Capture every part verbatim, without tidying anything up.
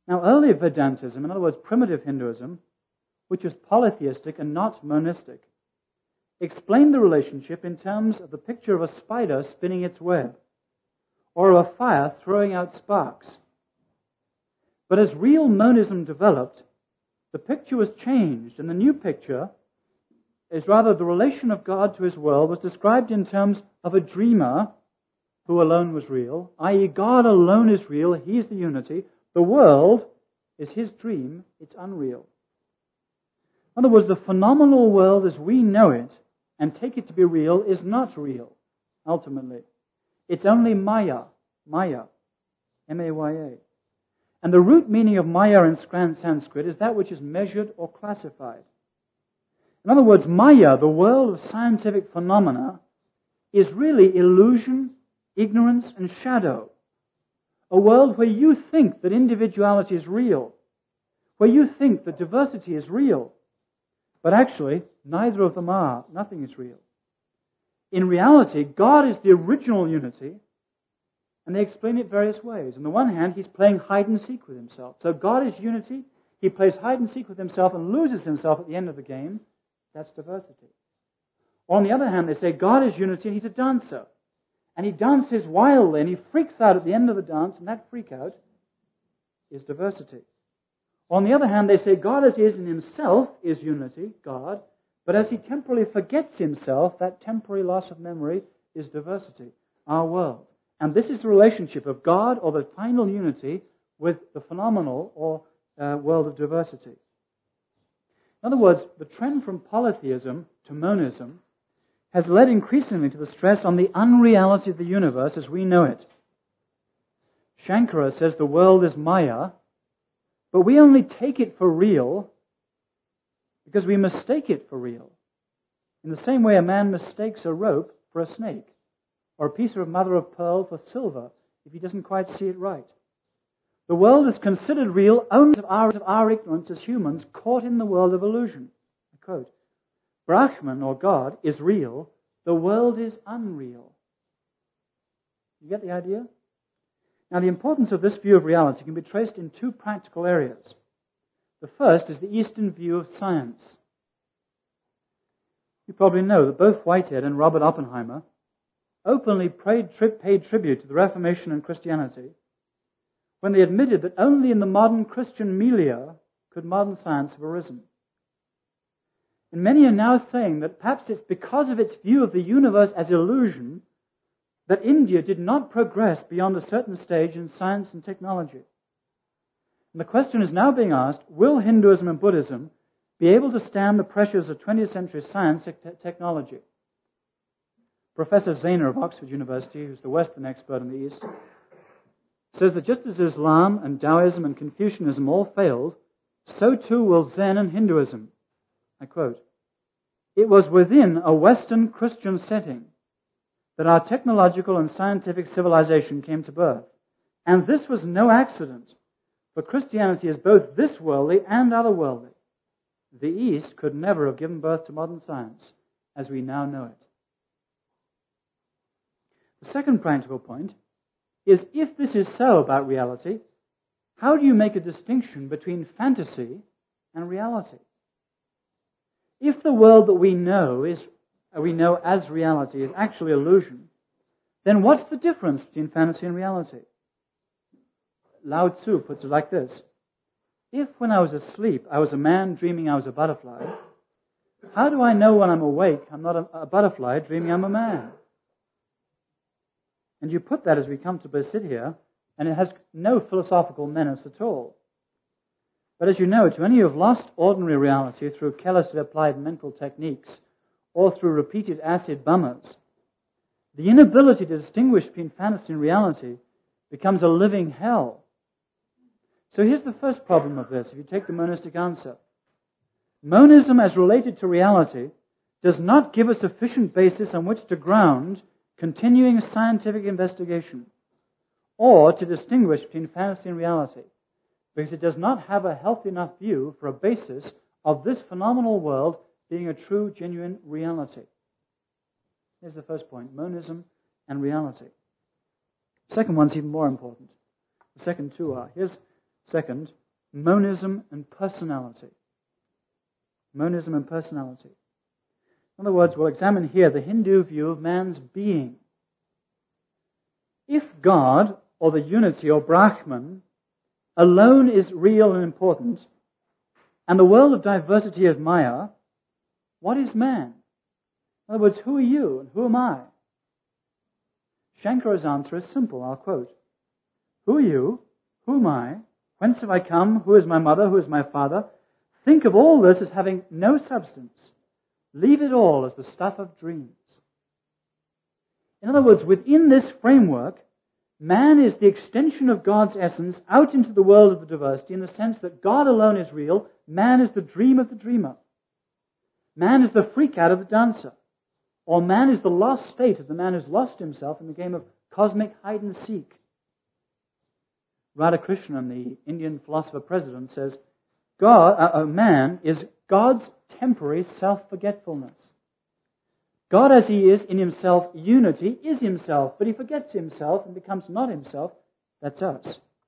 Now, early Vedantism, in other words, primitive Hinduism, which was polytheistic and not monistic, explained the relationship in terms of the picture of a spider spinning its web, or of a fire throwing out sparks. But as real monism developed, the picture was changed, and the new picture is rather the relation of God to His world was described in terms of a dreamer who alone was real, that is God alone is real, He's the unity. The world is His dream, it's unreal. In other words, the phenomenal world as we know it and take it to be real is not real, ultimately. It's only Maya, Maya, M A Y A. And the root meaning of Maya in Sanskrit is that which is measured or classified. In other words, Maya, the world of scientific phenomena, is really illusion, ignorance, and shadow. A world where you think that individuality is real, where you think that diversity is real, but actually, neither of them are. Nothing is real. In reality, God is the original unity, and they explain it various ways. On the one hand, He's playing hide and seek with Himself. So God is unity, He plays hide and seek with Himself and loses Himself at the end of the game. That's diversity. Or on the other hand, they say God is unity and He's a dancer. And He dances wildly and He freaks out at the end of the dance, and that freak out is diversity. On the other hand, they say God as He is in Himself is unity, God, but as He temporarily forgets Himself, that temporary loss of memory is diversity, our world. And this is the relationship of God, or the final unity, with the phenomenal or uh, world of diversity. In other words, the trend from polytheism to monism has led increasingly to the stress on the unreality of the universe as we know it. Shankara says the world is Maya, but we only take it for real because we mistake it for real. In the same way a man mistakes a rope for a snake, or a piece of mother of pearl for silver if he doesn't quite see it right. The world is considered real only of our, of our ignorance as humans caught in the world of illusion. I quote, Brahman, or God, is real, the world is unreal. You get the idea? Now, the importance of this view of reality can be traced in two practical areas. The first is the Eastern view of science. You probably know that both Whitehead and Robert Oppenheimer openly paid, tri- paid tribute to the Reformation and Christianity when they admitted that only in the modern Christian milieu could modern science have arisen. And many are now saying that perhaps it's because of its view of the universe as illusion that India did not progress beyond a certain stage in science and technology. And the question is now being asked, will Hinduism and Buddhism be able to stand the pressures of twentieth century science and te- technology? Professor Zehner of Oxford University, who's the Western expert in the East, says that just as Islam and Taoism and Confucianism all failed, so too will Zen and Hinduism. I quote, "It was within a Western Christian setting that our technological and scientific civilization came to birth. And this was no accident, for Christianity is both this worldly and otherworldly. The East could never have given birth to modern science as we now know it." The second practical point is, if this is so about reality, how do you make a distinction between fantasy and reality? If the world that we know is we know as reality is actually illusion, then what's the difference between fantasy and reality? Lao Tzu puts it like this: if when I was asleep I was a man dreaming I was a butterfly, how do I know when I'm awake I'm not a, a butterfly dreaming I'm a man? And you put that as we comfortably sit here, and it has no philosophical menace at all. But as you know, to any who have lost ordinary reality through carelessly applied mental techniques or through repeated acid bummers, the inability to distinguish between fantasy and reality becomes a living hell. So here's the first problem of this, if you take the monistic answer. Monism as related to reality does not give a sufficient basis on which to ground continuing scientific investigation, or to distinguish between fantasy and reality, because it does not have a healthy enough view for a basis of this phenomenal world being a true, genuine reality. Here's the first point: monism and reality. The second one's even more important. The second two are. Here's Second, monism and personality. Monism and personality. In other words, we'll examine here the Hindu view of man's being. If God, or the unity, or Brahman, alone is real and important, and the world of diversity is Maya, what is man? In other words, who are you and who am I? Shankara's answer is simple, I'll quote. Who are you? Who am I? Whence have I come? Who is my mother? Who is my father? Think of all this as having no substance. Leave it all as the stuff of dreams. In other words, within this framework, man is the extension of God's essence out into the world of the diversity in the sense that God alone is real, man is the dream of the dreamer. Man is the freak out of the dancer. Or man is the lost state of the man who's lost himself in the game of cosmic hide and seek. Radhakrishnan, the Indian philosopher president, says, God, uh, man is God's temporary self-forgetfulness. God as he is in himself, unity, is himself, but he forgets himself and becomes not himself. That's us.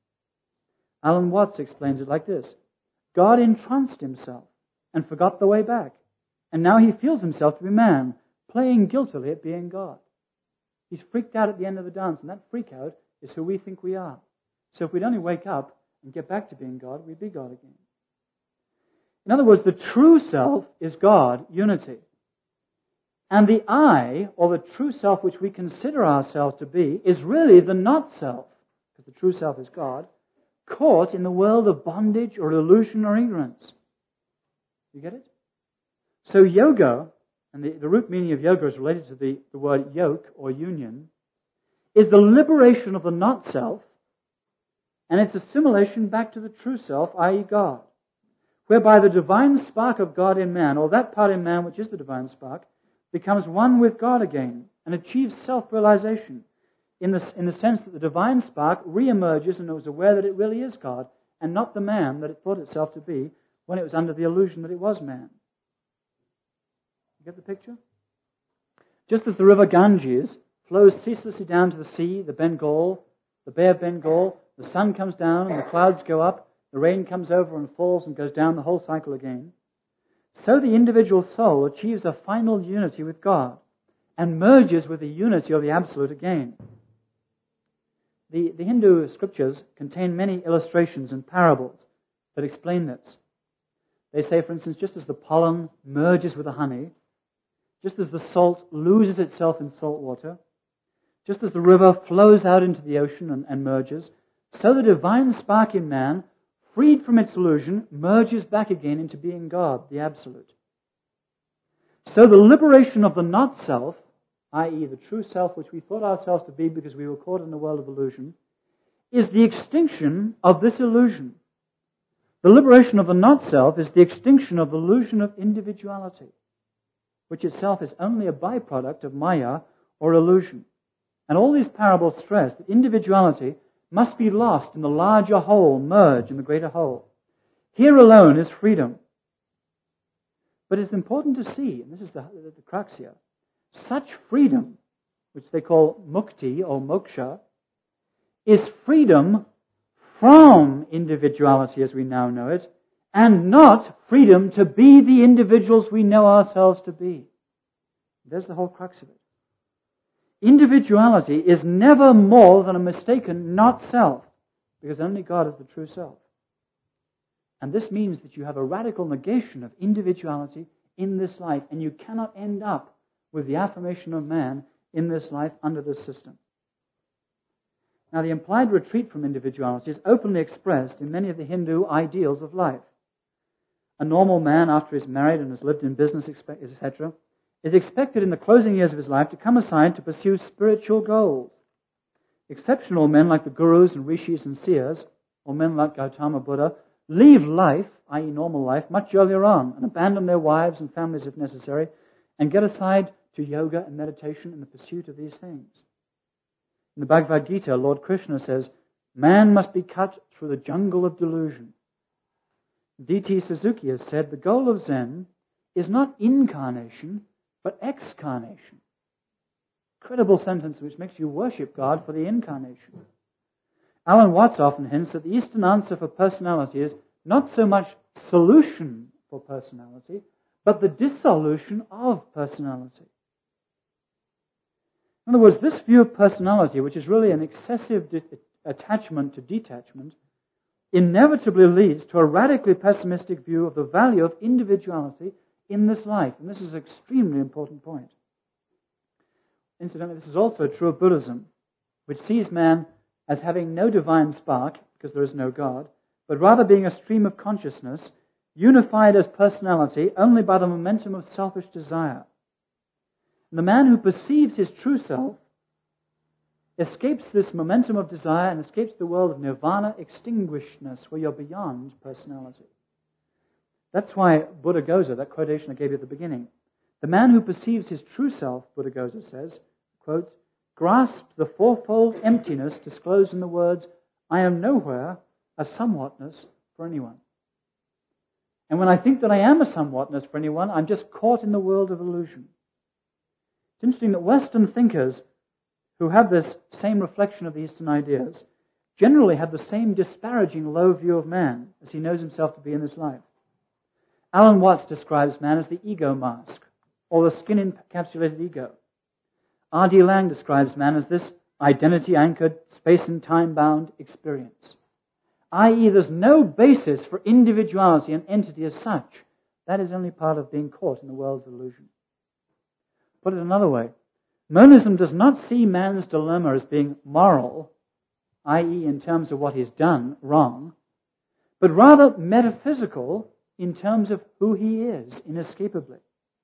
Alan Watts explains it like this. God entranced himself and forgot the way back. And now he feels himself to be man, playing guiltily at being God. He's freaked out at the end of the dance, and that freak out is who we think we are. So if we'd only wake up and get back to being God, we'd be God again. In other words, the true self is God, unity. And the I, or the true self which we consider ourselves to be, is really the not self, because the true self is God, caught in the world of bondage or illusion or ignorance. You get it? So yoga, and the, the root meaning of yoga is related to the, the word yoke or union, is the liberation of the not self, and its assimilation back to the true self, that is God, whereby the divine spark of God in man, or that part in man which is the divine spark, becomes one with God again and achieves self-realization in the, in the sense that the divine spark re-emerges and is aware that it really is God and not the man that it thought itself to be when it was under the illusion that it was man. You get the picture? Just as the river Ganges flows ceaselessly down to the sea, the Bengal, the Bay of Bengal, the sun comes down and the clouds go up, the rain comes over and falls and goes down the whole cycle again. So the individual soul achieves a final unity with God and merges with the unity of the Absolute again. The, the Hindu scriptures contain many illustrations and parables that explain this. They say, for instance, just as the pollen merges with the honey, just as the salt loses itself in salt water, just as the river flows out into the ocean and, and merges, so the divine spark in man, freed from its illusion, merges back again into being God, the Absolute. So the liberation of the not-self, that is the true self which we thought ourselves to be because we were caught in the world of illusion, is the extinction of this illusion. The liberation of the not-self is the extinction of the illusion of individuality, which itself is only a byproduct of Maya or illusion. And all these parables stress that individuality must be lost in the larger whole, merge in the greater whole. Here alone is freedom. But it's important to see, and this is the, the, the crux here, such freedom, which they call mukti or moksha, is freedom from individuality as we now know it, and not freedom to be the individuals we know ourselves to be. There's the whole crux of it. Individuality is never more than a mistaken not-self, because only God is the true self. And this means that you have a radical negation of individuality in this life, and you cannot end up with the affirmation of man in this life under this system. Now, the implied retreat from individuality is openly expressed in many of the Hindu ideals of life. A normal man, after he's married and has lived in business, et cetera, is expected in the closing years of his life to come aside to pursue spiritual goals. Exceptional men like the gurus and rishis and seers, or men like Gautama Buddha, leave life, that is normal life, much earlier on and abandon their wives and families if necessary and get aside to yoga and meditation in the pursuit of these things. In the Bhagavad Gita, Lord Krishna says, man must be cut through the jungle of delusion. D T Suzuki has said, the goal of Zen is not incarnation, but excarnation. Incredible sentence which makes you worship God for the incarnation. Alan Watts often hints that the Eastern answer for personality is not so much solution for personality, but the dissolution of personality. In other words, this view of personality, which is really an excessive de- attachment to detachment, inevitably leads to a radically pessimistic view of the value of individuality in this life. And this is an extremely important point. Incidentally, this is also true of Buddhism, which sees man as having no divine spark, because there is no God, but rather being a stream of consciousness, unified as personality only by the momentum of selfish desire. And the man who perceives his true self escapes this momentum of desire and escapes the world of nirvana, extinguishedness, where you're beyond personality. That's why Buddhaghosa, that quotation I gave you at the beginning, the man who perceives his true self, Buddhaghosa says, quote, grasps the fourfold emptiness disclosed in the words, I am nowhere a somewhatness for anyone. And when I think that I am a somewhatness for anyone, I'm just caught in the world of illusion. It's interesting that Western thinkers who have this same reflection of the Eastern ideas generally have the same disparaging low view of man as he knows himself to be in this life. Alan Watts describes man as the ego mask, or the skin-encapsulated ego. R D Laing describes man as this identity-anchored, space and time-bound experience, that is there's no basis for individuality and entity as such. That is only part of being caught in the world of illusion. Put it another way, monism does not see man's dilemma as being moral, that is in terms of what he's done wrong, but rather metaphysical in terms of who he is inescapably.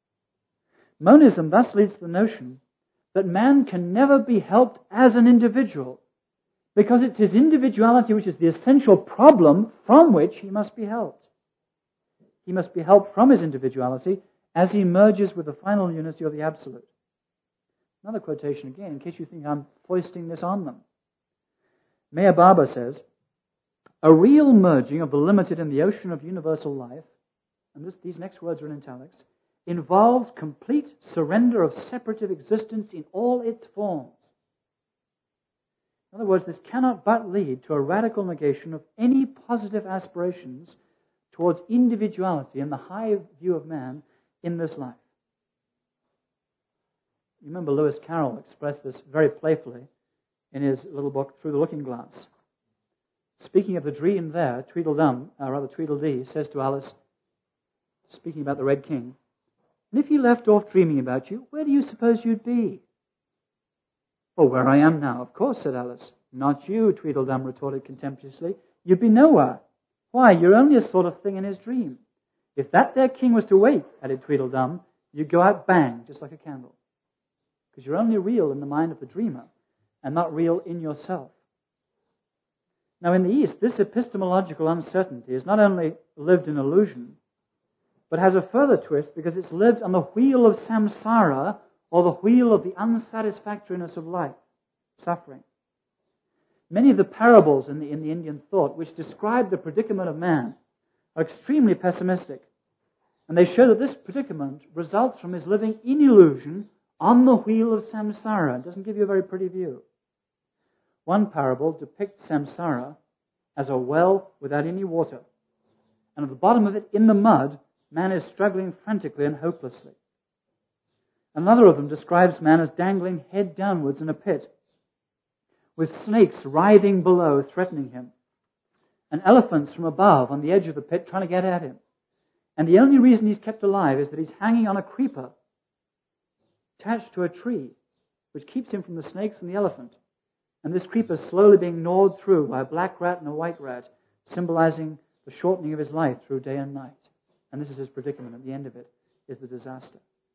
Monism thus leads to the notion that man can never be helped as an individual because it's his individuality which is the essential problem from which he must be helped. He must be helped from his individuality as he merges with the final unity of the Absolute. Another quotation again, in case you think I'm foisting this on them. Meher Baba says, a real merging of the limited in the ocean of universal life, and this, these next words are in italics, involves complete surrender of separative existence in all its forms. In other words, this cannot but lead to a radical negation of any positive aspirations towards individuality and the high view of man in this life. You remember Lewis Carroll expressed this very playfully in his little book, Through the Looking Glass. Speaking of the dream there, Tweedledum, or rather Tweedledee, says to Alice, speaking about the Red King, and if he left off dreaming about you, where do you suppose you'd be? Well, where I am now, of course, said Alice. Not you, Tweedledum retorted contemptuously. You'd be nowhere. Why, you're only a sort of thing in his dream. If that there king was to wake, added Tweedledum, you'd go out bang, just like a candle. Because you're only real in the mind of the dreamer, and not real in yourself. Now, in the East, this epistemological uncertainty is not only lived in illusion, but has a further twist because it's lived on the wheel of samsara, or the wheel of the unsatisfactoriness of life, suffering. Many of the parables in the, in the Indian thought which describe the predicament of man are extremely pessimistic. And they show that this predicament results from his living in illusion on the wheel of samsara. It doesn't give you a very pretty view. One parable depicts samsara as a well without any water. And at the bottom of it, in the mud, man is struggling frantically and hopelessly. Another of them describes man as dangling head downwards in a pit, with snakes writhing below, threatening him, and elephants from above on the edge of the pit trying to get at him. And the only reason he's kept alive is that he's hanging on a creeper attached to a tree, which keeps him from the snakes and the elephant. And this creeper is slowly being gnawed through by a black rat and a white rat, symbolizing the shortening of his life through day and night. And this is his predicament. At the end of it is the disaster.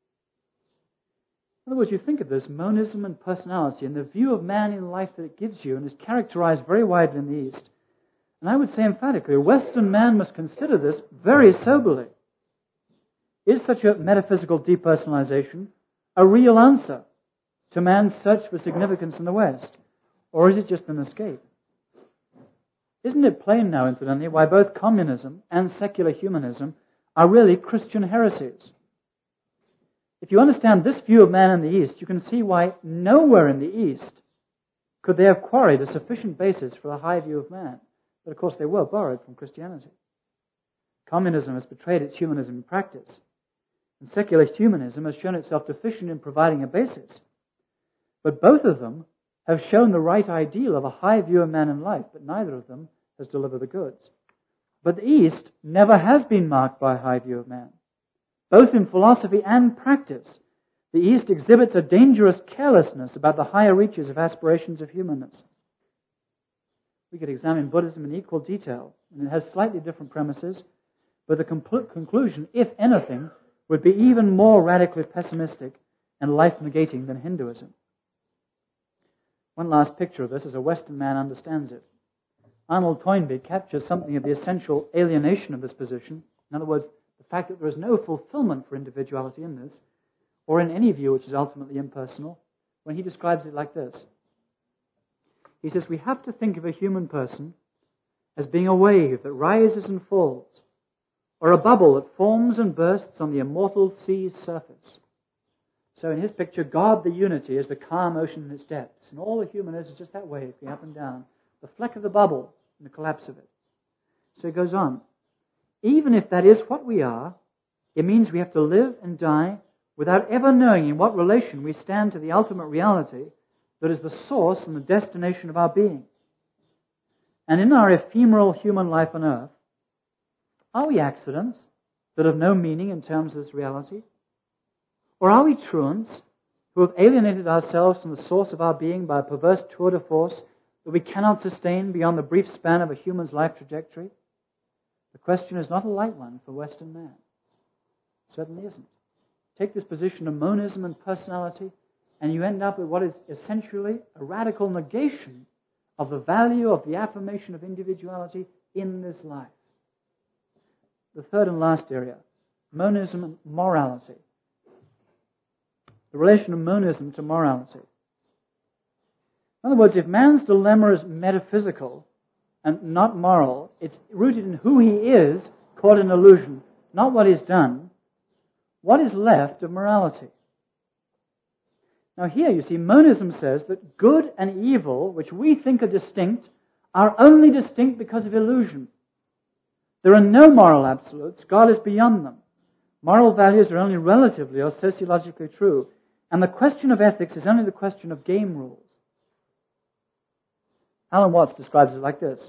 In other words, you think of this, monism and personality, and the view of man in life that it gives you, and is characterized very widely in the East. And I would say emphatically, a Western man must consider this very soberly. Is such a metaphysical depersonalization a real answer to man's search for significance in the West? Or is it just an escape? Isn't it plain now, incidentally, why both communism and secular humanism are really Christian heresies? If you understand this view of man in the East, you can see why nowhere in the East could they have quarried a sufficient basis for a high view of man? But of course they were borrowed from Christianity. Communism has betrayed its humanism in practice, and secular humanism has shown itself deficient in providing a basis. But both of them have shown the right ideal of a high view of man and life, but neither of them has delivered the goods. But the East never has been marked by a high view of man. Both in philosophy and practice, the East exhibits a dangerous carelessness about the higher reaches of aspirations of humanness. We could examine Buddhism in equal detail, and it has slightly different premises, but the compl- conclusion, if anything, would be even more radically pessimistic and life-negating than Hinduism. One last picture of this as a Western man understands it. Arnold Toynbee captures something of the essential alienation of this position. In other words, the fact that there is no fulfillment for individuality in this, or in any view which is ultimately impersonal, when he describes it like this. He says, we have to think of a human person as being a wave that rises and falls, or a bubble that forms and bursts on the immortal sea's surface. So in his picture, God, the unity, is the calm ocean in its depths, and all the human is is just that wave going up and down, the fleck of the bubble and the collapse of it. So he goes on. Even if that is what we are, it means we have to live and die without ever knowing in what relation we stand to the ultimate reality that is the source and the destination of our being. And in our ephemeral human life on earth, are we accidents that have no meaning in terms of this reality? Or are we truants who have alienated ourselves from the source of our being by a perverse tour de force that we cannot sustain beyond the brief span of a human's life trajectory? The question is not a light one for Western man. It certainly isn't. Take this position of monism and personality, and you end up with what is essentially a radical negation of the value of the affirmation of individuality in this life. The third and last area, monism and morality. The relation of monism to morality. In other words, if man's dilemma is metaphysical and not moral, it's rooted in who he is, caught in illusion, not what he's done, what is left of morality? Now here you see, monism says that good and evil, which we think are distinct, are only distinct because of illusion. There are no moral absolutes. God is beyond them. Moral values are only relatively or sociologically true. And the question of ethics is only the question of game rules. Alan Watts describes it like this.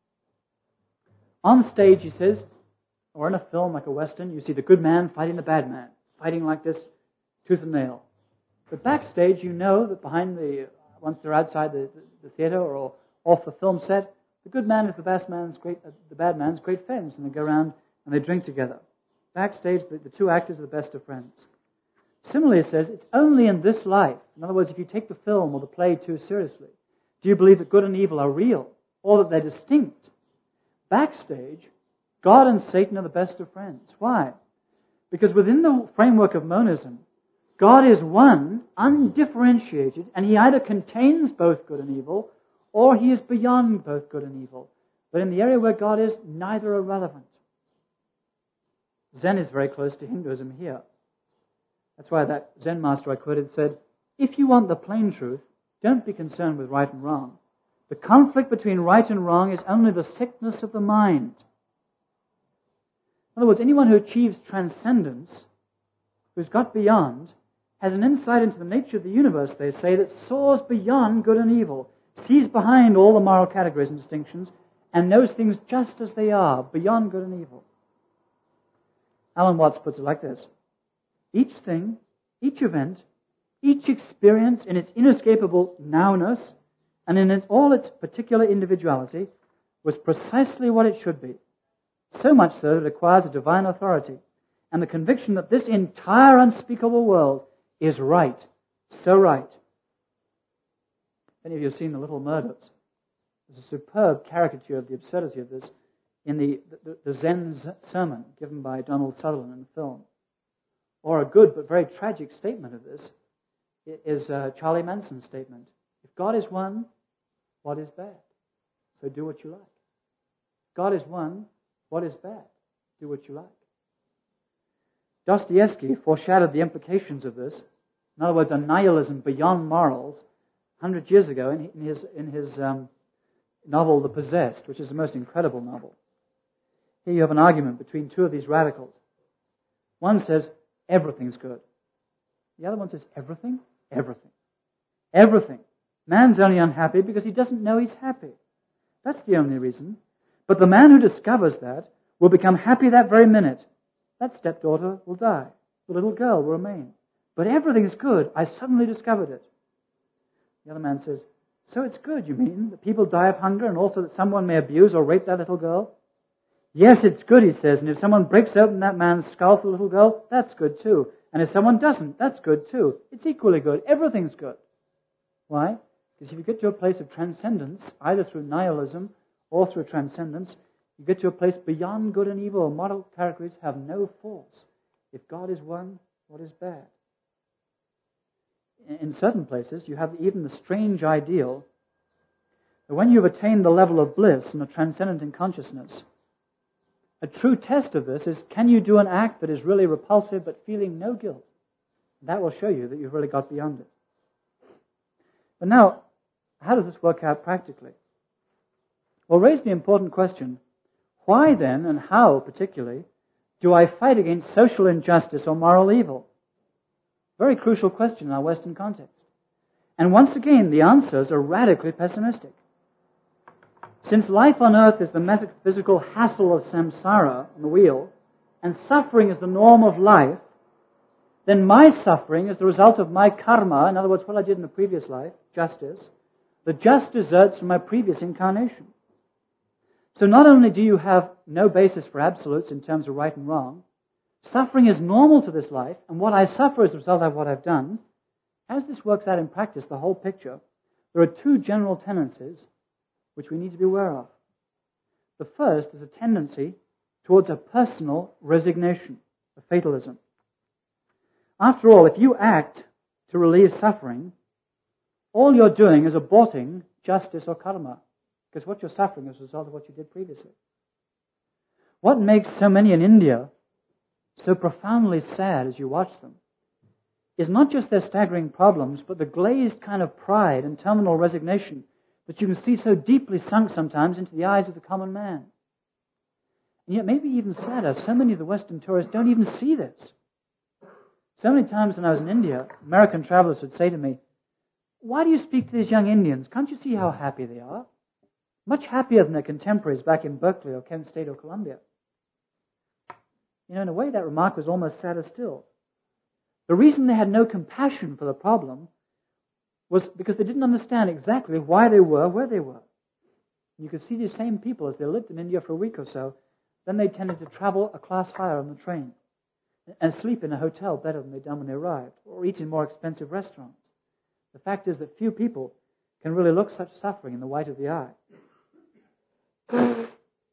On stage, he says, or in a film like a Western, you see the good man fighting the bad man, fighting like this, tooth and nail. But backstage, you know that behind the, once they're outside the, the, the theater or off the film set, the good man is the bad man's great, uh, the bad man's great friends, and they go around and they drink together. Backstage, the, the two actors are the best of friends. Similarly, it says, it's only in this life. In other words, if you take the film or the play too seriously, do you believe that good and evil are real, or that they're distinct? Backstage, God and Satan are the best of friends. Why? Because within the framework of monism, God is one, undifferentiated, and He either contains both good and evil, or He is beyond both good and evil. But in the area where God is, neither are relevant. Zen is very close to Hinduism here. That's why that Zen master I quoted said, if you want the plain truth, don't be concerned with right and wrong. The conflict between right and wrong is only the sickness of the mind. In other words, anyone who achieves transcendence, who's got beyond, has an insight into the nature of the universe, they say, that soars beyond good and evil, sees behind all the moral categories and distinctions, and knows things just as they are, beyond good and evil. Alan Watts puts it like this. Each thing, each event, each experience in its inescapable nowness and in its, all its particular individuality was precisely what it should be. So much so that it acquires a divine authority and the conviction that this entire unspeakable world is right, so right. Any of you have seen The Little Murders? There's a superb caricature of the absurdity of this in the, the, the Zen sermon given by Donald Sutherland in the film. Or a good but very tragic statement of this is uh, Charlie Manson's statement. If God is one, what is bad? So do what you like. God is one, what is bad? Do what you like. Dostoevsky foreshadowed the implications of this. In other words, a nihilism beyond morals hundred years ago in, in his, in his um, novel The Possessed, which is the most incredible novel. Here you have an argument between two of these radicals. One says, everything's good. The other one says, everything? Everything. Everything. Man's only unhappy because he doesn't know he's happy. That's the only reason. But the man who discovers that will become happy that very minute. That stepdaughter will die. The little girl will remain. But everything's good. I suddenly discovered it. The other man says, so it's good, you mean, that people die of hunger and also that someone may abuse or rape that little girl? Yes, it's good, he says, and if someone breaks open that man's skull for the little girl, that's good too. And if someone doesn't, that's good too. It's equally good. Everything's good. Why? Because if you get to a place of transcendence, either through nihilism or through transcendence, you get to a place beyond good and evil. Moral categories have no force. If God is one, what is bad? In certain places, you have even the strange ideal that when you've attained the level of bliss and of transcendent in consciousness, a true test of this is, can you do an act that is really repulsive but feeling no guilt? That will show you that you've really got beyond it. But now, how does this work out practically? Well, raise the important question, why then, and how particularly, do I fight against social injustice or moral evil? Very crucial question in our Western context. And once again, the answers are radically pessimistic. Since life on earth is the metaphysical hassle of samsara, on the wheel, and suffering is the norm of life, then my suffering is the result of my karma, in other words, what I did in the previous life, justice, the just deserts from my previous incarnation. So not only do you have no basis for absolutes in terms of right and wrong, suffering is normal to this life, and what I suffer is the result of what I've done. As this works out in practice, the whole picture, there are two general tendencies which we need to be aware of. The first is a tendency towards a personal resignation, a fatalism. After all, if you act to relieve suffering, all you're doing is aborting justice or karma, because what you're suffering is a result of what you did previously. What makes so many in India so profoundly sad as you watch them is not just their staggering problems, but the glazed kind of pride and terminal resignation that you can see so deeply sunk sometimes into the eyes of the common man. And yet maybe even sadder, so many of the Western tourists don't even see this. So many times when I was in India, American travelers would say to me, why do you speak to these young Indians? Can't you see how happy they are? Much happier than their contemporaries back in Berkeley or Kent State or Columbia. You know, in a way that remark was almost sadder still. The reason they had no compassion for the problem was because they didn't understand exactly why they were where they were. You could see these same people as they lived in India for a week or so, then they tended to travel a class higher on the train and sleep in a hotel better than they'd done when they arrived, or eat in more expensive restaurants. The fact is that few people can really look such suffering in the white of the eye.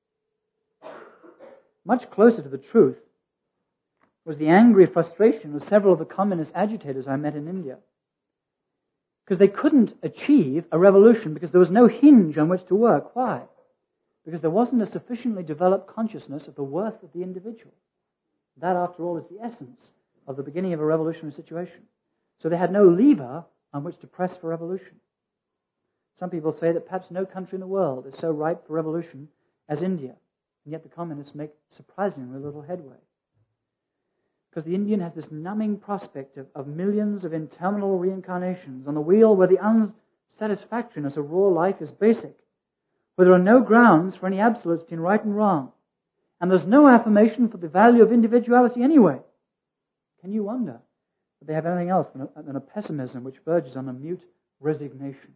Much closer to the truth was the angry frustration of several of the communist agitators I met in India. Because they couldn't achieve a revolution because there was no hinge on which to work. Why? Because there wasn't a sufficiently developed consciousness of the worth of the individual. That, after all, is the essence of the beginning of a revolutionary situation. So they had no lever on which to press for revolution. Some people say that perhaps no country in the world is so ripe for revolution as India, and yet the communists make surprisingly little headway. Because the Indian has this numbing prospect of, of millions of interminable reincarnations on the wheel where the unsatisfactoriness of raw life is basic, where there are no grounds for any absolutes between right and wrong, and there's no affirmation for the value of individuality anyway. Can you wonder that they have anything else than a, than a pessimism which verges on a mute resignation?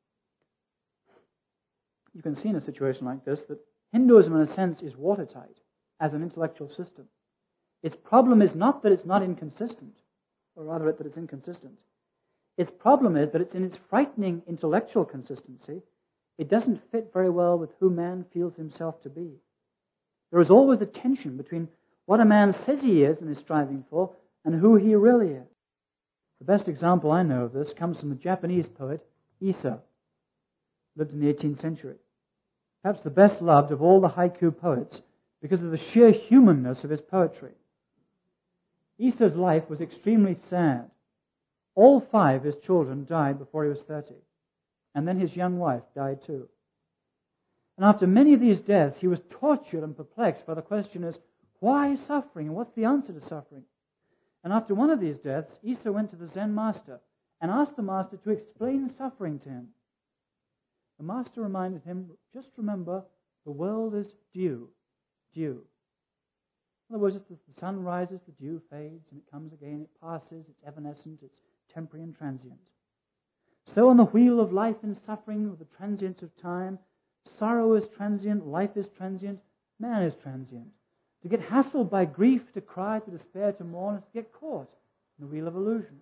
You can see in a situation like this that Hinduism, in a sense, is watertight as an intellectual system. Its problem is not that it's not inconsistent, or rather that it's inconsistent. Its problem is that it's in its frightening intellectual consistency, it doesn't fit very well with who man feels himself to be. There is always a tension between what a man says he is and is striving for and who he really is. The best example I know of this comes from the Japanese poet Issa, lived in the eighteenth century. Perhaps the best loved of all the haiku poets because of the sheer humanness of his poetry. Issa's life was extremely sad. All five of his children died before he was thirty. And then his young wife died too. And after many of these deaths, he was tortured and perplexed by the question is, why suffering? And what's the answer to suffering? And after one of these deaths, Isa went to the Zen master and asked the master to explain suffering to him. The master reminded him, just remember, the world is dew. Dew. In other words, as the sun rises, the dew fades, and it comes again, it passes, it's evanescent, it's temporary and transient. So on the wheel of life and suffering, with the transience of time, sorrow is transient, life is transient, man is transient. To get hassled by grief, to cry, to despair, to mourn, is to get caught in the wheel of illusion.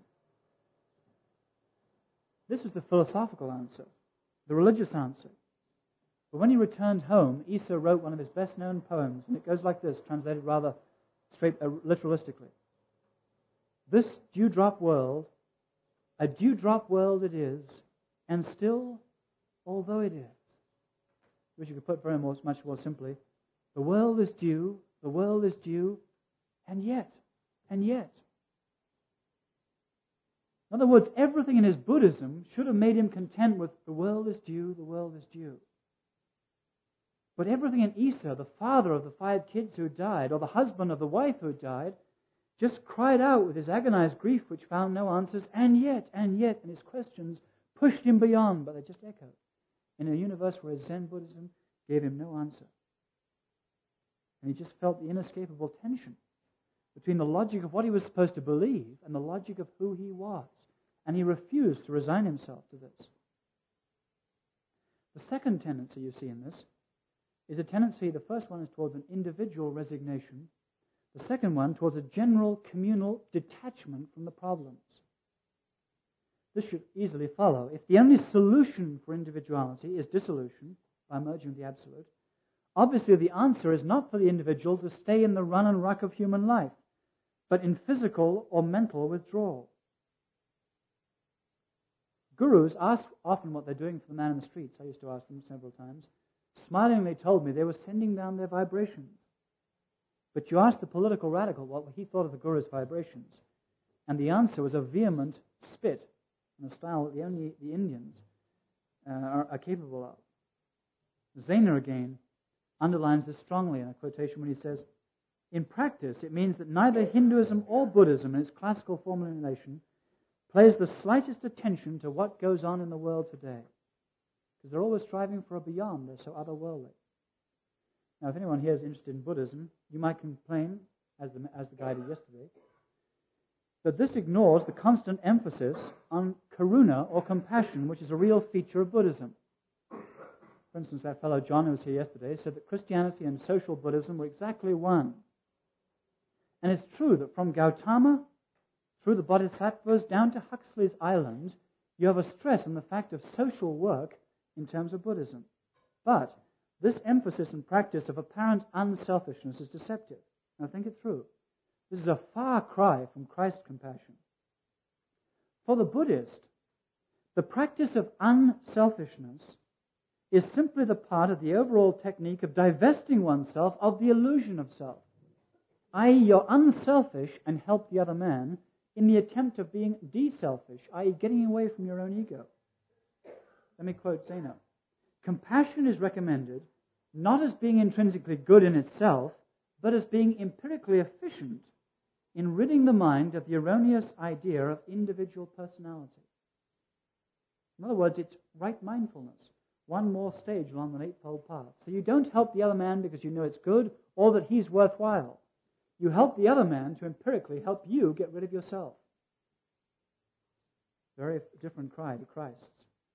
This is the philosophical answer, the religious answer. But when he returned home, Isa wrote one of his best-known poems, and it goes like this, translated rather straight, uh, literalistically. This dewdrop world, a dewdrop world it is, and still, although it is, which you could put very much, much more simply, the world is dew, the world is dew, and yet, and yet. In other words, everything in his Buddhism should have made him content with the world is dew, the world is dew. But everything in Isa, the father of the five kids who died, or the husband of the wife who died, just cried out with his agonized grief which found no answers, and yet, and yet, and his questions pushed him beyond, but they just echoed in a universe where Zen Buddhism gave him no answer. And he just felt the inescapable tension between the logic of what he was supposed to believe and the logic of who he was. And he refused to resign himself to this. The second tendency you see in this is a tendency, the first one is towards an individual resignation, the second one towards a general communal detachment from the problems. This should easily follow. If the only solution for individuality is dissolution, by merging with the absolute, obviously the answer is not for the individual to stay in the run and ruck of human life, but in physical or mental withdrawal. Gurus ask often what they're doing for the man in the streets. I used to ask them several times. Smilingly told me they were sending down their vibrations. But you asked the political radical what he thought of the Guru's vibrations, and the answer was a vehement spit in a style that the only the Indians uh, are, are capable of. Zainer again underlines this strongly in a quotation when he says, in practice, it means that neither Hinduism or Buddhism in its classical formulation pays the slightest attention to what goes on in the world today. Because they're always striving for a beyond. They're so otherworldly. Now, if anyone here is interested in Buddhism, you might complain, as the, as the guy did yesterday, that this ignores the constant emphasis on karuna or compassion, which is a real feature of Buddhism. For instance, that fellow John who was here yesterday said that Christianity and social Buddhism were exactly one. And it's true that from Gautama through the Bodhisattvas down to Huxley's Island, you have a stress on the fact of social work in terms of Buddhism. But this emphasis and practice of apparent unselfishness is deceptive. Now think it through. This is a far cry from Christ's compassion. For the Buddhist, the practice of unselfishness is simply the part of the overall technique of divesting oneself of the illusion of self, that is you're unselfish and help the other man in the attempt of being deselfish, that is getting away from your own ego. Let me quote Zeno. Compassion is recommended not as being intrinsically good in itself, but as being empirically efficient in ridding the mind of the erroneous idea of individual personality. In other words, it's right mindfulness. One more stage along the Eightfold Path. So you don't help the other man because you know it's good or that he's worthwhile. You help the other man to empirically help you get rid of yourself. Very different cry to Christ's.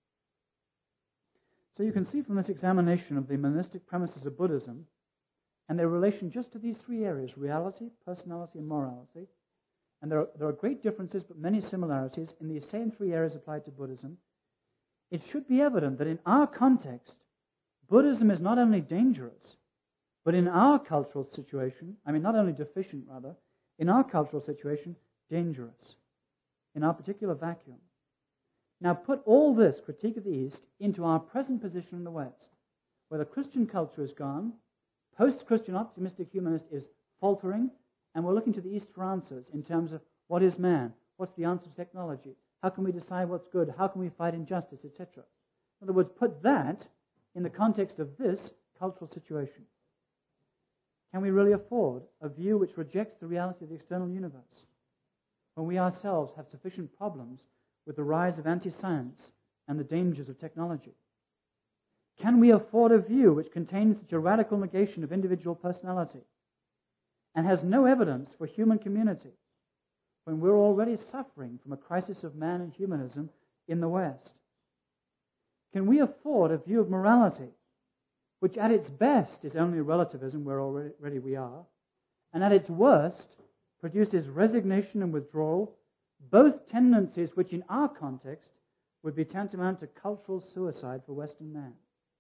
So you can see from this examination of the monistic premises of Buddhism and their relation just to these three areas, reality, personality, and morality. And there are, there are great differences but many similarities in these same three areas applied to Buddhism. It should be evident that in our context, Buddhism is not only dangerous, but in our cultural situation, I mean not only deficient rather, in our cultural situation, dangerous, in our particular vacuum. Now put all this critique of the East into our present position in the West, where the Christian culture is gone, post-Christian optimistic humanist is faltering, and we're looking to the East for answers in terms of what is man, what's the answer to technology, how can we decide what's good, how can we fight injustice, et cetera. In other words, put that in the context of this cultural situation. Can we really afford a view which rejects the reality of the external universe, when we ourselves have sufficient problems with the rise of anti-science and the dangers of technology? Can we afford a view which contains such a radical negation of individual personality and has no evidence for human community, when we're already suffering from a crisis of man and humanism in the West? Can we afford a view of morality which at its best is only relativism, where already we are, and at its worst produces resignation and withdrawal, both tendencies which in our context would be tantamount to cultural suicide for Western man?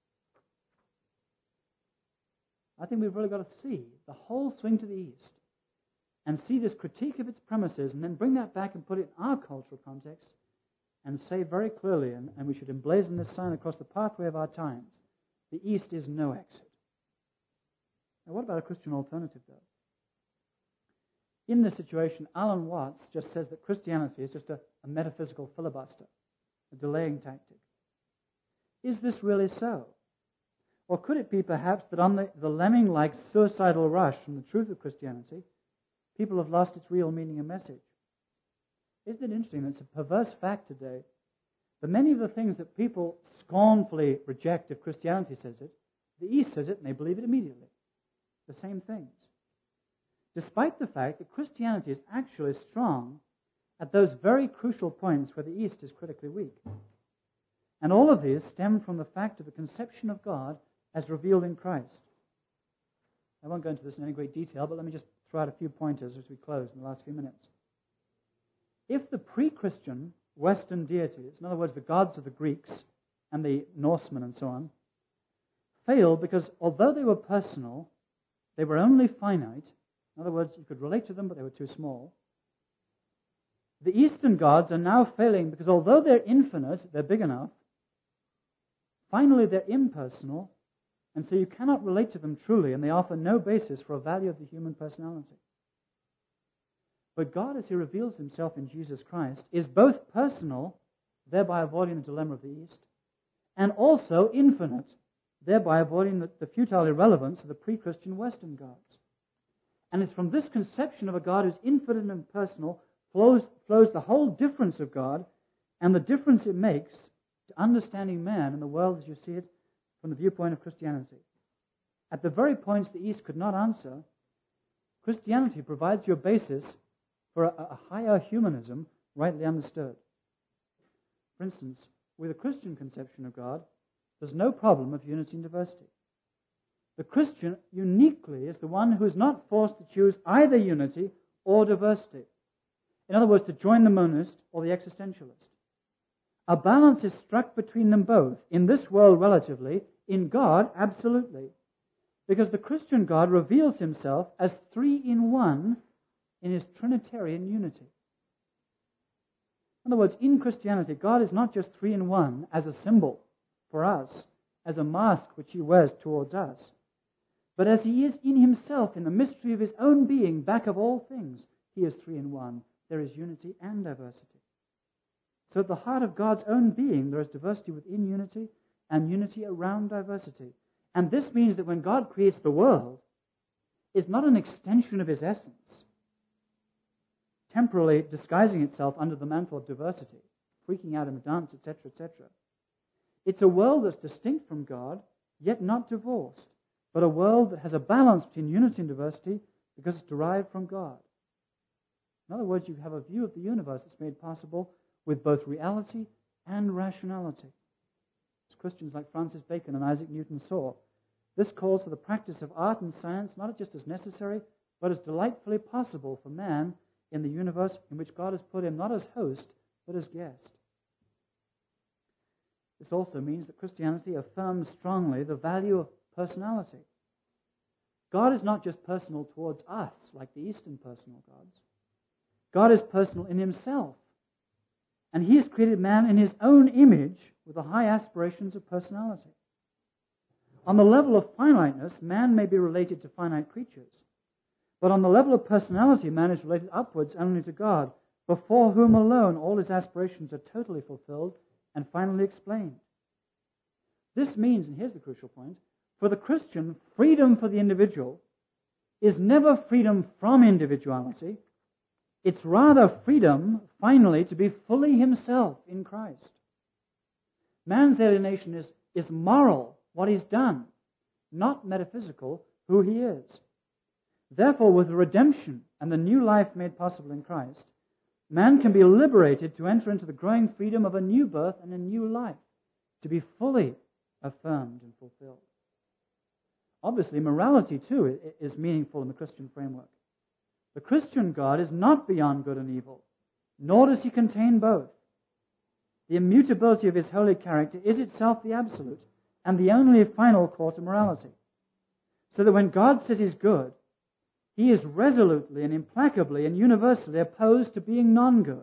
I think we've really got to see the whole swing to the east and see this critique of its premises and then bring that back and put it in our cultural context and say very clearly, and, and we should emblazon this sign across the pathway of our times, the East is no exit. Now, what about a Christian alternative, though? In this situation, Alan Watts just says that Christianity is just a, a metaphysical filibuster, a delaying tactic. Is this really so? Or could it be perhaps that on the, the lemming-like suicidal rush from the truth of Christianity, people have lost its real meaning and message? Isn't it interesting that it's a perverse fact today that many of the things that people scornfully reject if Christianity says it, the East says it and they believe it immediately. The same things. Despite the fact that Christianity is actually strong at those very crucial points where the East is critically weak. And all of these stem from the fact of the conception of God as revealed in Christ. I won't go into this in any great detail, but let me just throw out a few pointers as we close in the last few minutes. If the pre-Christian Western deities, in other words, the gods of the Greeks and the Norsemen and so on, failed because although they were personal, they were only finite. In other words, you could relate to them, but they were too small. The Eastern gods are now failing because although they're infinite, they're big enough, finally they're impersonal, and so you cannot relate to them truly, and they offer no basis for a value of the human personality. But God, as He reveals Himself in Jesus Christ, is both personal, thereby avoiding the dilemma of the East, and also infinite, thereby avoiding the, the futile irrelevance of the pre-Christian Western gods. And it's from this conception of a God who's infinite and personal flows, flows the whole difference of God and the difference it makes to understanding man and the world as you see it from the viewpoint of Christianity. At the very points the East could not answer, Christianity provides you a basis for a, a higher humanism rightly understood. For instance, with a Christian conception of God, there's no problem of unity and diversity. The Christian uniquely is the one who is not forced to choose either unity or diversity. In other words, to join the monist or the existentialist. A balance is struck between them both, in this world relatively, in God absolutely. Because the Christian God reveals Himself as three in one in His Trinitarian unity. In other words, in Christianity, God is not just three in one as a symbol for us, as a mask which He wears towards us, but as He is in Himself, in the mystery of His own being, back of all things, He is three in one. There is unity and diversity. So at the heart of God's own being, there is diversity within unity and unity around diversity. And this means that when God creates the world, it's not an extension of His essence, temporarily disguising itself under the mantle of diversity, freaking out in a dance, et cetera, et cetera. It's a world that's distinct from God, yet not divorced, but a world that has a balance between unity and diversity because it's derived from God. In other words, you have a view of the universe that's made possible with both reality and rationality. As Christians like Francis Bacon and Isaac Newton saw, this calls for the practice of art and science not just as necessary, but as delightfully possible for man in the universe in which God has put him not as host, but as guest. This also means that Christianity affirms strongly the value of personality. God is not just personal towards us, like the Eastern personal gods. God is personal in Himself. And He has created man in His own image with the high aspirations of personality. On the level of finiteness, man may be related to finite creatures. But on the level of personality, man is related upwards only to God, before whom alone all his aspirations are totally fulfilled and finally explained. This means, and here's the crucial point, for the Christian, freedom for the individual is never freedom from individuality. It's rather freedom, finally, to be fully himself in Christ. Man's alienation is, is moral, what he's done, not metaphysical, who he is. Therefore, with the redemption and the new life made possible in Christ, man can be liberated to enter into the growing freedom of a new birth and a new life, to be fully affirmed and fulfilled. Obviously, morality, too, is meaningful in the Christian framework. The Christian God is not beyond good and evil, nor does he contain both. The immutability of his holy character is itself the absolute and the only final court of morality. So that when God says he's good, he is resolutely and implacably and universally opposed to being non-good.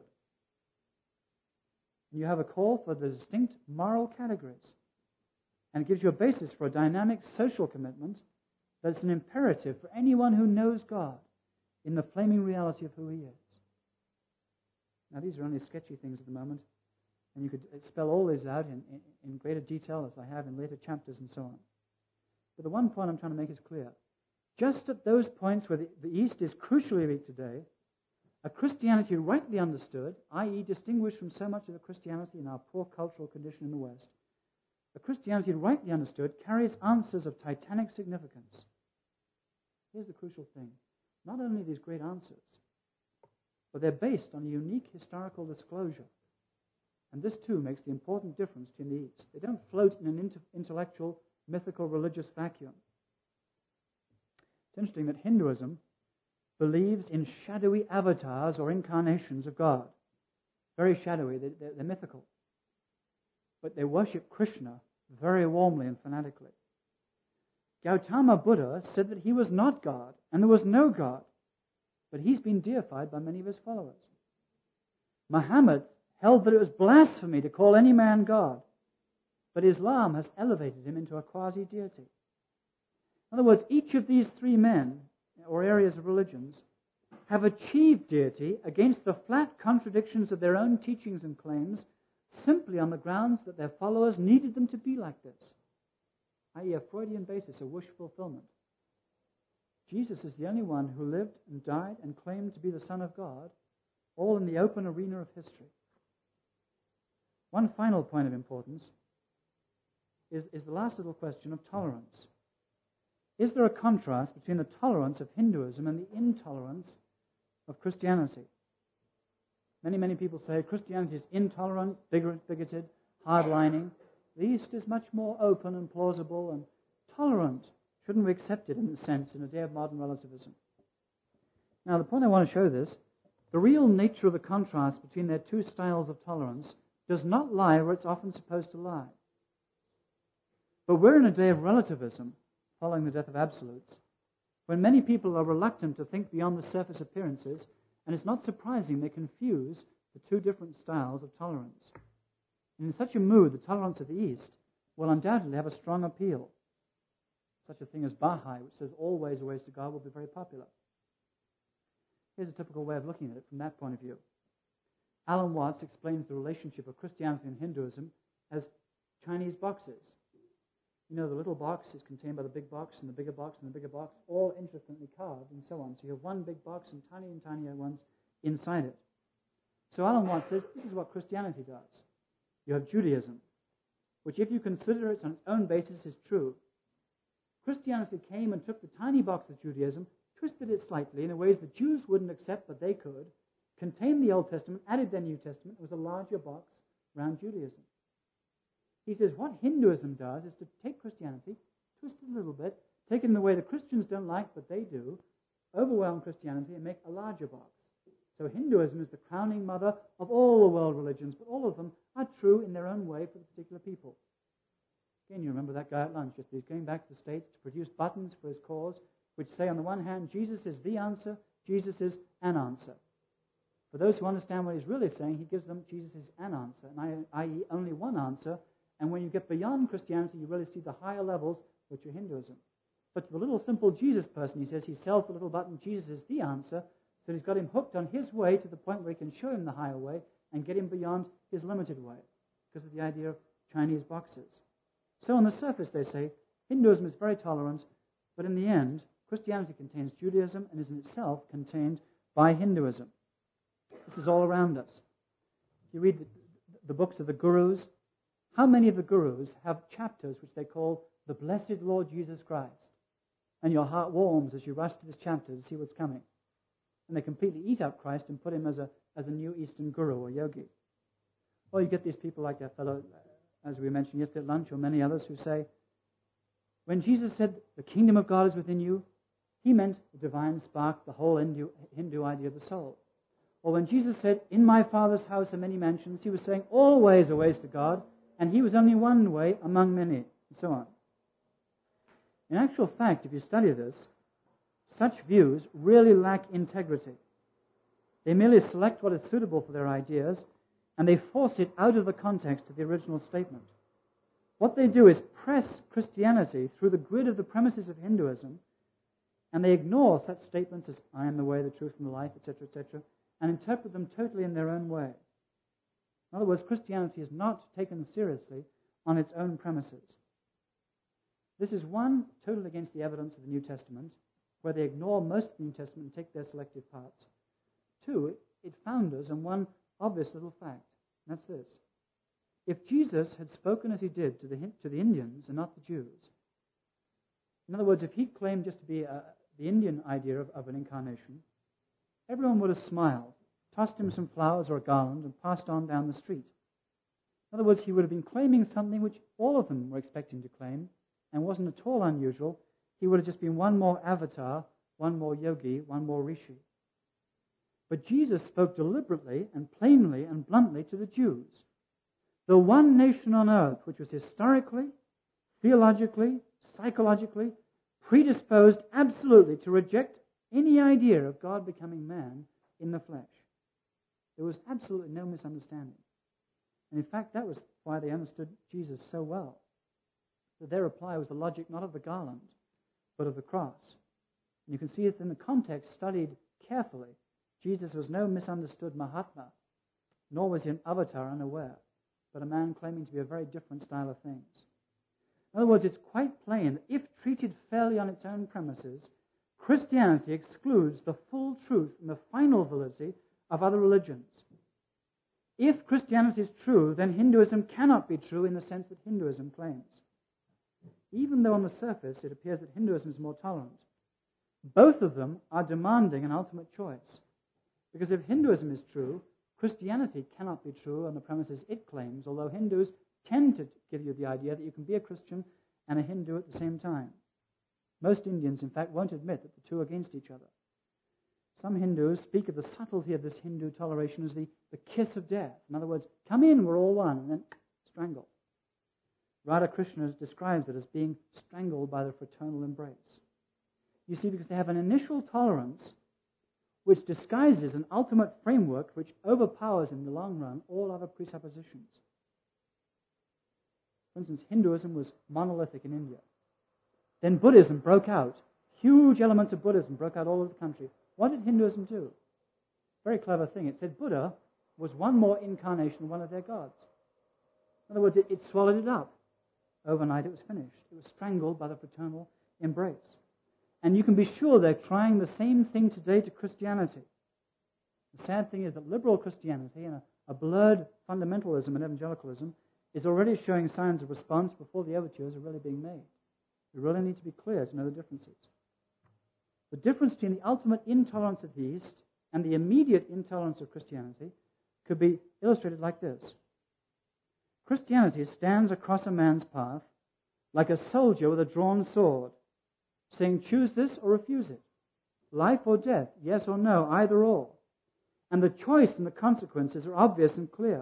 You have a call for the distinct moral categories. And it gives you a basis for a dynamic social commitment that's an imperative for anyone who knows God in the flaming reality of who he is. Now, these are only sketchy things at the moment, and you could spell all these out in, in, in greater detail as I have in later chapters and so on. But the one point I'm trying to make is clear. Just at those points where the, the East is crucially weak today, a Christianity rightly understood, that is distinguished from so much of the Christianity in our poor cultural condition in the West, a Christianity rightly understood carries answers of titanic significance. Here's the crucial thing. Not only these great answers, but they're based on a unique historical disclosure. And this too makes the important difference between the East. They don't float in an inter- intellectual, mythical, religious vacuum. It's interesting that Hinduism believes in shadowy avatars or incarnations of God. Very shadowy, they're, they're mythical. But they worship Krishna very warmly and fanatically. Gautama Buddha said that he was not God, and there was no God, but he's been deified by many of his followers. Muhammad held that it was blasphemy to call any man God, but Islam has elevated him into a quasi-deity. In other words, each of these three men, or areas of religions, have achieved deity against the flat contradictions of their own teachings and claims, simply on the grounds that their followers needed them to be like this, that is a Freudian basis of wish fulfillment. Jesus is the only one who lived and died and claimed to be the Son of God, all in the open arena of history. One final point of importance is, is the last little question of tolerance. Is there a contrast between the tolerance of Hinduism and the intolerance of Christianity? Many, many people say Christianity is intolerant, bigoted, hardlining. The East is much more open and plausible and tolerant. Shouldn't we accept it in a sense in a day of modern relativism? Now, the point I want to show this, the real nature of the contrast between their two styles of tolerance does not lie where it's often supposed to lie. But we're in a day of relativism, following the death of absolutes, when many people are reluctant to think beyond the surface appearances, and it's not surprising they confuse the two different styles of tolerance. And in such a mood, the tolerance of the East will undoubtedly have a strong appeal. Such a thing as Baha'i, which says all ways are ways to God, will be very popular. Here's a typical way of looking at it from that point of view. Alan Watts explains the relationship of Christianity and Hinduism as Chinese boxes. You know, the little box is contained by the big box and the bigger box and the bigger box, all intricately carved and so on. So you have one big box and tiny and tinier ones inside it. So Alan Watts says this is what Christianity does. You have Judaism, which if you consider it on its own basis is true. Christianity came and took the tiny box of Judaism, twisted it slightly in ways the Jews wouldn't accept, but they could, contained the Old Testament, added their New Testament. It was a larger box around Judaism. He says what Hinduism does is to take Christianity, twist it a little bit, take it in the way the Christians don't like, but they do, overwhelm Christianity and make a larger box. So Hinduism is the crowning mother of all the world religions, but all of them are true in their own way for the particular people. Again, you remember that guy at lunch, just he's going back to the States to produce buttons for his cause, which say on the one hand, Jesus is the answer, Jesus is an answer. For those who understand what he's really saying, he gives them Jesus is an answer, and that is only one answer. And when you get beyond Christianity, you really see the higher levels, which are Hinduism. But to the little simple Jesus person, he says he sells the little button, Jesus is the answer, so he's got him hooked on his way to the point where he can show him the higher way and get him beyond his limited way, because of the idea of Chinese boxes. So on the surface, they say, Hinduism is very tolerant, but in the end, Christianity contains Judaism and is in itself contained by Hinduism. This is all around us. If you read the, the books of the gurus, how many of the gurus have chapters which they call the Blessed Lord Jesus Christ? And your heart warms as you rush to this chapter to see what's coming. And they completely eat up Christ and put him as a, as a New Eastern guru or yogi. Or you get these people like that fellow, as we mentioned yesterday at lunch, or many others who say, when Jesus said the kingdom of God is within you, he meant the divine spark, the whole Hindu, Hindu idea of the soul. Or when Jesus said, in my Father's house are many mansions, he was saying all ways are ways to God, and he was only one way among many, and so on. In actual fact, if you study this, such views really lack integrity. They merely select what is suitable for their ideas, and they force it out of the context of the original statement. What they do is press Christianity through the grid of the premises of Hinduism, and they ignore such statements as, I am the way, the truth, and the life, et cetera, et cetera, and interpret them totally in their own way. In other words, Christianity is not taken seriously on its own premises. This is one, totally against the evidence of the New Testament, where they ignore most of the New Testament and take their selective parts. Two, it founders on one obvious little fact, and that's this. If Jesus had spoken as he did to the, to the Indians and not the Jews, in other words, if he claimed just to be a, the Indian idea of, of an incarnation, everyone would have smiled, tossed him some flowers or a garland, and passed on down the street. In other words, he would have been claiming something which all of them were expecting to claim, and wasn't at all unusual. He would have just been one more avatar, one more yogi, one more rishi. But Jesus spoke deliberately and plainly and bluntly to the Jews. The one nation on earth which was historically, theologically, psychologically predisposed absolutely to reject any idea of God becoming man in the flesh. There was absolutely no misunderstanding. And in fact, that was why they understood Jesus so well. That their reply was the logic not of the garland, but of the cross. And you can see it in the context studied carefully. Jesus was no misunderstood Mahatma, nor was he an avatar unaware, but a man claiming to be a very different style of things. In other words, it's quite plain that if treated fairly on its own premises, Christianity excludes the full truth and the final validity of other religions. If Christianity is true, then Hinduism cannot be true in the sense that Hinduism claims. Even though on the surface it appears that Hinduism is more tolerant, both of them are demanding an ultimate choice. Because if Hinduism is true, Christianity cannot be true on the premises it claims, although Hindus tend to give you the idea that you can be a Christian and a Hindu at the same time. Most Indians, in fact, won't admit that the two are against each other. Some Hindus speak of the subtlety of this Hindu toleration as the, the kiss of death. In other words, come in, we're all one, and then strangle. Radha Krishna describes it as being strangled by the fraternal embrace. You see, because they have an initial tolerance which disguises an ultimate framework which overpowers in the long run all other presuppositions. For instance, Hinduism was monolithic in India. Then Buddhism broke out. Huge elements of Buddhism broke out all over the country. What did Hinduism do? Very clever thing. It said Buddha was one more incarnation of one of their gods. In other words, it, it swallowed it up. Overnight it was finished. It was strangled by the fraternal embrace. And you can be sure they're trying the same thing today to Christianity. The sad thing is that liberal Christianity and a, a blurred fundamentalism and evangelicalism is already showing signs of response before the overtures are really being made. We really need to be clear to know the differences. The difference between the ultimate intolerance of the East and the immediate intolerance of Christianity could be illustrated like this. Christianity stands across a man's path like a soldier with a drawn sword, saying, choose this or refuse it. Life or death, yes or no, either or. And the choice and the consequences are obvious and clear.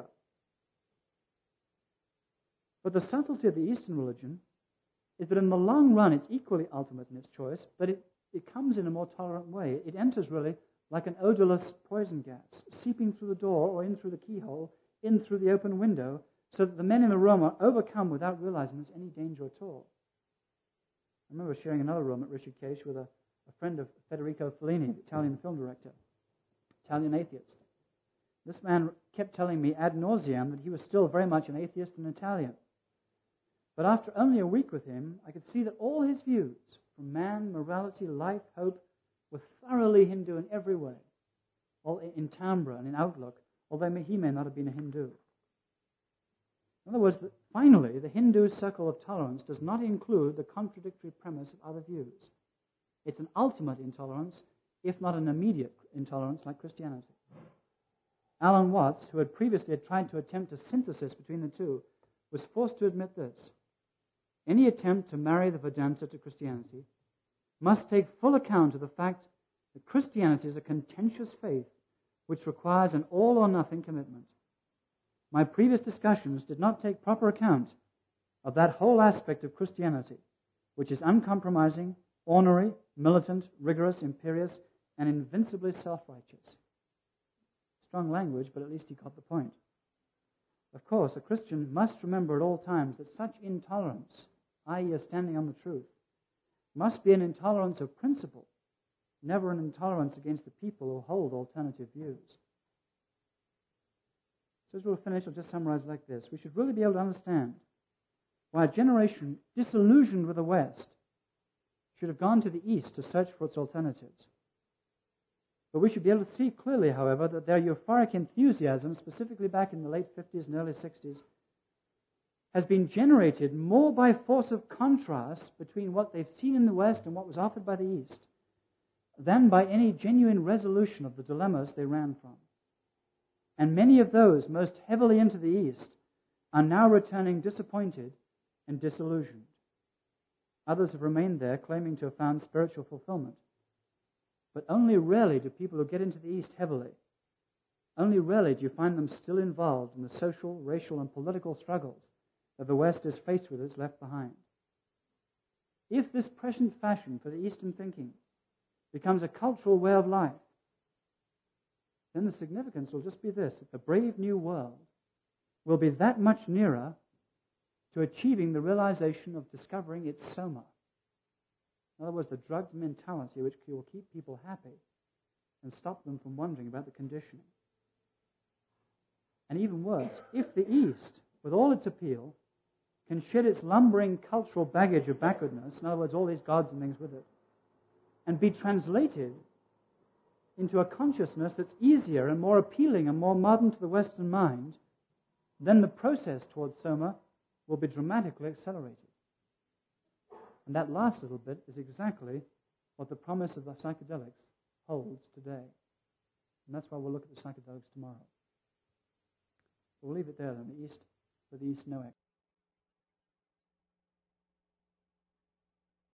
But the subtlety of the Eastern religion is that in the long run it's equally ultimate in its choice, but it, it comes in a more tolerant way. It enters really like an odorless poison gas, seeping through the door or in through the keyhole, in through the open window, so that the men in the room are overcome without realizing there's any danger at all. I remember sharing another room at Rishikesh with a, a friend of Federico Fellini, the Italian film director, Italian atheist. This man kept telling me ad nauseam that he was still very much an atheist and Italian. But after only a week with him, I could see that all his views, from man, morality, life, hope, were thoroughly Hindu in every way, all in timbre and in outlook, although he may not have been a Hindu. In other words, finally, the Hindu circle of tolerance does not include the contradictory premise of other views. It's an ultimate intolerance, if not an immediate intolerance like Christianity. Alan Watts, who had previously tried to attempt a synthesis between the two, was forced to admit this. Any attempt to marry the Vedanta to Christianity must take full account of the fact that Christianity is a contentious faith which requires an all-or-nothing commitment. My previous discussions did not take proper account of that whole aspect of Christianity, which is uncompromising, ornery, militant, rigorous, imperious, and invincibly self-righteous. Strong language, but at least he got the point. Of course, a Christian must remember at all times that such intolerance, that is a standing on the truth, must be an intolerance of principle, never an intolerance against the people who hold alternative views. So as we'll finish, I'll just summarize like this. We should really be able to understand why a generation disillusioned with the West should have gone to the East to search for its alternatives. But we should be able to see clearly, however, that their euphoric enthusiasm, specifically back in the late fifties and early sixties, has been generated more by force of contrast between what they've seen in the West and what was offered by the East than by any genuine resolution of the dilemmas they ran from. And many of those most heavily into the East are now returning disappointed and disillusioned. Others have remained there claiming to have found spiritual fulfillment. But only rarely do people who get into the East heavily, only rarely do you find them still involved in the social, racial, and political struggles that the West is faced with as it's left behind. If this present fashion for the Eastern thinking becomes a cultural way of life, then the significance will just be this, that the brave new world will be that much nearer to achieving the realization of discovering its soma. In other words, the drugged mentality which will keep people happy and stop them from wondering about the conditioning. And even worse, if the East, with all its appeal, can shed its lumbering cultural baggage of backwardness, in other words, all these gods and things with it, and be translated into a consciousness that's easier and more appealing and more modern to the Western mind, then the process towards soma will be dramatically accelerated. And that last little bit is exactly what the promise of the psychedelics holds today. And that's why we'll look at the psychedelics tomorrow. We'll leave it there then, the East, for the East Noack.